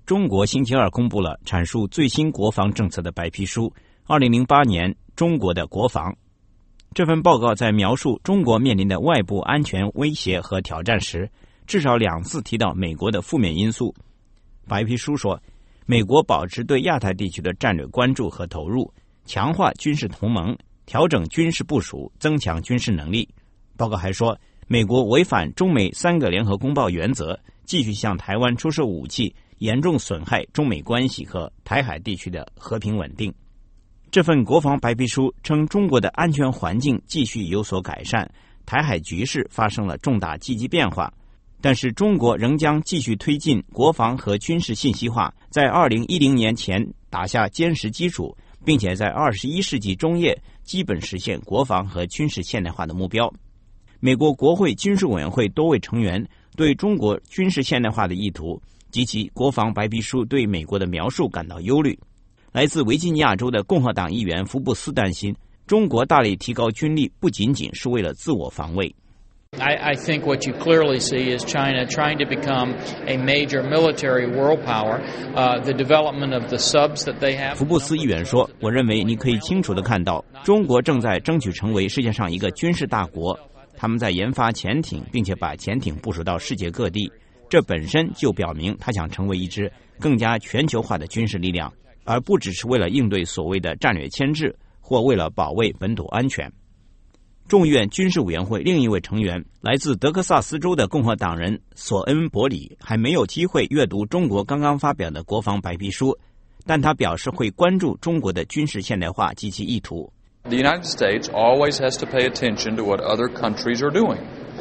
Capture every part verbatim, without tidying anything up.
中国星期二公布了阐述最新国防政策的白皮书二零零八年中国的国防。这份报告在描述中国面临的外部安全威胁和挑战时，至少两次提到美国的负面因素。白皮书说，美国保持对亚太地区的战略关注和投入，强化军事同盟，调整军事部署，增强军事能力。报告还说，美国违反中美三个联合公报原则，继续向台湾出售武器，严重损害中美关系和台海地区的和平稳定。这份国防白皮书称，中国的安全环境继续有所改善，台海局势发生了重大积极变化，但是中国仍将继续推进国防和军事信息化，在二零一零年前打下坚实基础，并且在二十一世纪中叶基本实现国防和军事现代化的目标。美国国会军事委员会多位成员对中国军事现代化的意图及其国防白皮书对美国的描述感到忧虑。来自维吉尼亚州的共和党议员福布斯担心，中国大力提高军力不仅仅是为了自我防卫。 I, I think what you clearly see is China trying to become a major military world power. Uh, the development of the subs that they have. 福布斯议员说，我认为你可以清楚地看到，中国正在争取成为世界上一个军事大国。他们在研发潜艇，并且把潜艇部署到世界各地，这本身就表明他想成为一支更加全球化的军事力量，而不只是为了应对所谓的战略牵制，或为了保卫本土安全。众议院军事委员会另一位成员，来自德克萨斯州的共和党人索恩伯里，还没有机会阅读中国刚刚发表的国防白皮书，但他表示会关注中国的军事现代化及其意图。 The United States always has to pay attention to what other countries are doing,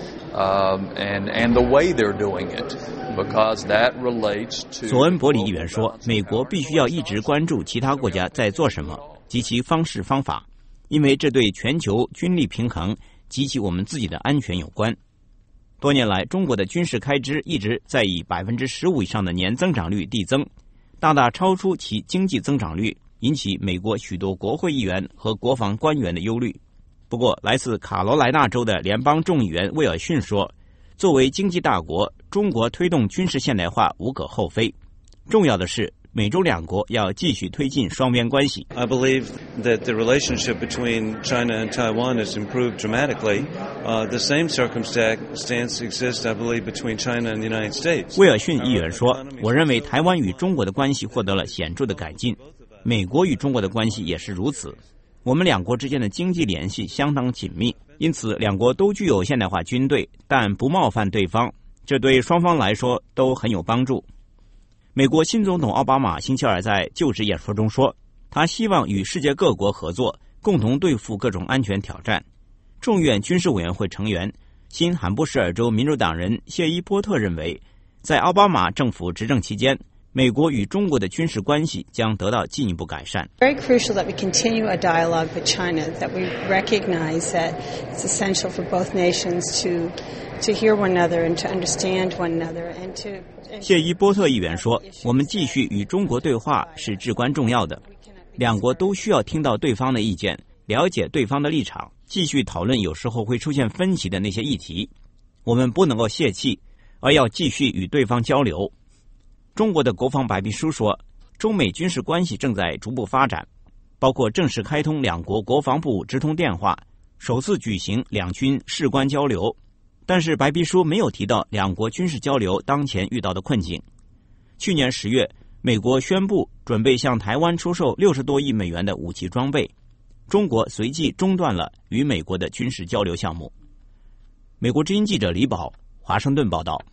um, and, and the way they're doing it, because that relates to... 索恩伯里议员说，美国必须要一直关注其他国家在做什么及其方式方法，因为这对全球军力平衡及其我们自己的安全有关。多年来，中国的军事开支一直在以 百分之十五 以上的年增长率递增，大大超出其经济增长率，引起美国许多国会议员和国防官员的忧虑。不过，来自卡罗来纳州的联邦众议员威尔逊说，作为经济大国，中国推动军事现代化无可厚非。重要的是，美中两国要继续推进双边关系。 I believe that the relationship between China and Taiwan has improved dramatically. Uh, the same circumstance exists, I believe, between China and the United States. 威尔逊议员说，我认为台湾与中国的关系获得了显著的改进，美国与中国的关系也是如此。我们两国之间的经济联系相当紧密，因此两国都具有现代化军队，但不冒犯对方，这对双方来说都很有帮助。美国新总统奥巴马星期二在就职演说中说，他希望与世界各国合作，共同对付各种安全挑战。众议院军事委员会成员、新罕布什尔州民主党人谢伊波特认为，在奥巴马政府执政期间，美国与中国的军事关系将得到进一步改善。 Very crucial that we continue a dialogue with China, that we recognize that it's essential for both nations to to hear one another and to understand one another and to 谢伊波特议员说，我们继续与中国对话是至关重要的，两国都需要听到对方的意见，了解对方的立场，继续讨论有时候会出现分歧的那些议题。我们不能够泄气，而要继续与对方交流。中国的国防白皮书说，中美军事关系正在逐步发展，包括正式开通两国国防部直通电话，首次举行两军士官交流。但是白皮书没有提到两国军事交流当前遇到的困境。去年十月，美国宣布准备向台湾出售六十多亿美元的武器装备，中国随即中断了与美国的军事交流项目。美国之音记者李宝，华盛顿报道。